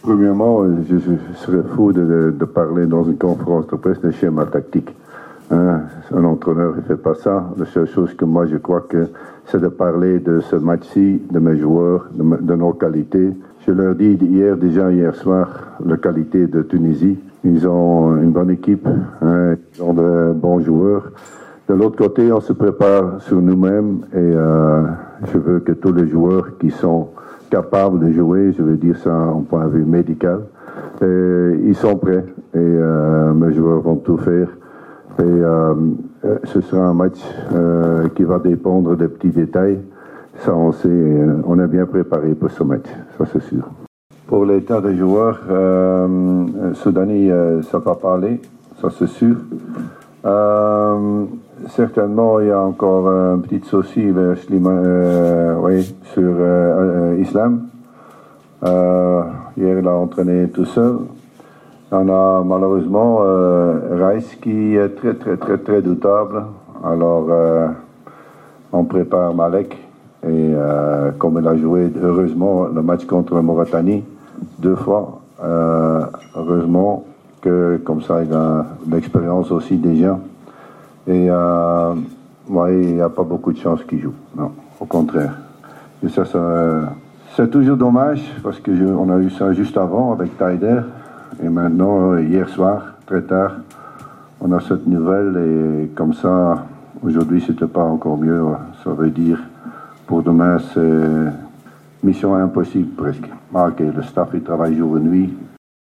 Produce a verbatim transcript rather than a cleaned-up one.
Premièrement, je, je serais fou de, de parler dans une conférence de presse de schéma tactique. Hein, un entraîneur ne fait pas ça. La seule chose que moi je crois que c'est de parler de ce match-ci, de mes joueurs, de, de nos qualités. Je leur dis hier, déjà hier soir, la qualité de Tunisie. Ils ont une bonne équipe, hein, ils ont de bons joueurs. De l'autre côté, on se prépare sur nous-mêmes et euh, je veux que tous les joueurs qui sont capables de jouer, je veux dire ça en point de vue médical, et ils sont prêts et euh, mes joueurs vont tout faire. Et euh, ce sera un match euh, qui va dépendre des petits détails. Ça, on sait, on est bien préparé pour ce match, ça c'est sûr. Pour l'état des joueurs, euh, Soudani, euh, ça va parler, ça c'est sûr. Euh, certainement, il y a encore un petit souci vers Slima, euh, oui, sur euh, euh, Islam. Euh, hier, il a entraîné tout seul. On a malheureusement euh, Rice qui est très très très très doutable. Alors euh, on prépare Malek et euh, comme il a joué heureusement le match contre la Mauritanie deux fois, euh, heureusement que comme ça il a l'expérience aussi déjà. Et euh, ouais, il n'y a pas beaucoup de chances qu'il joue. Non, au contraire. Et ça, ça c'est toujours dommage parce que je, on a eu ça juste avant avec Taider. Et maintenant, hier soir, très tard, on a cette nouvelle et comme ça, aujourd'hui, c'était pas encore mieux. Ça veut dire, pour demain, c'est mission impossible presque. Ah, ok, le staff, il travaille jour et nuit.